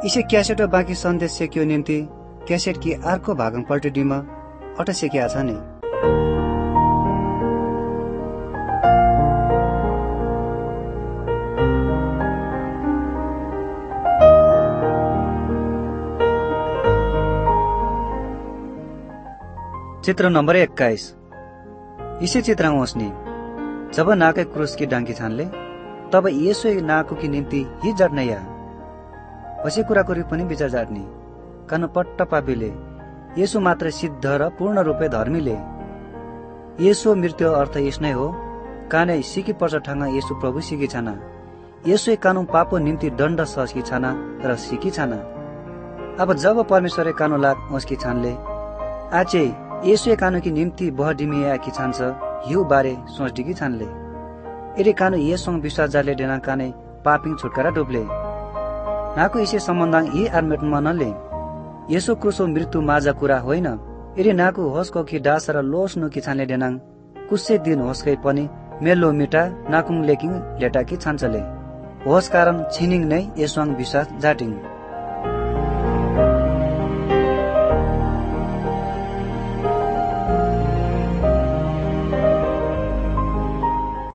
इसे क्यासेट बाँकी सन्देश सेक्यो निम्ति क्यासेट कि अर्को भागम पल्टडीमा अट सेकिया छ नि। चित्र नम्बर 21। इसे चित्र ओस्नी जब नाकै क्रुस की डांकी छानले तब येसु नाको की निम्ति ही जड्नया पछि कुराकुरी पनि विचार जाट्ने कानु पट्ट पापीले येसु मात्र सिद्ध र पूर्ण रूपे धर्मीले येसु मृत्यु अर्थ यस नै हो काने सिकी पर्छ ठाङ्गा येसु प्रभु सिकी छाना येसु कानु पापो निम्ति दण्ड सस्की छाना र सिकी छाना। अब जब परमेश्वरले कानु लाग ओस्की छानले आचे येसु कानु की निम्ति बहडिमिया की छान्छ हिउ बारे सोचडिकी छानले यदि कानु येसँग विश्वास जाले डेना काने पापिङ छुटकारा डुब्ले नाको इसे सम्बन्धाङ यी आर्मेट मनले येसु क्रुसो मृत्यु माजा कुरा होइन यदि नाको होसको कि डास र लोस्नु कि छानले डेनाङ कुसै दिन होसकै पनि मेलो मिटा नाकुङ लेकिङ लेटा कि छान्छले होस कारण छिनिङ नै येसुङ विश्वास जाटिङ।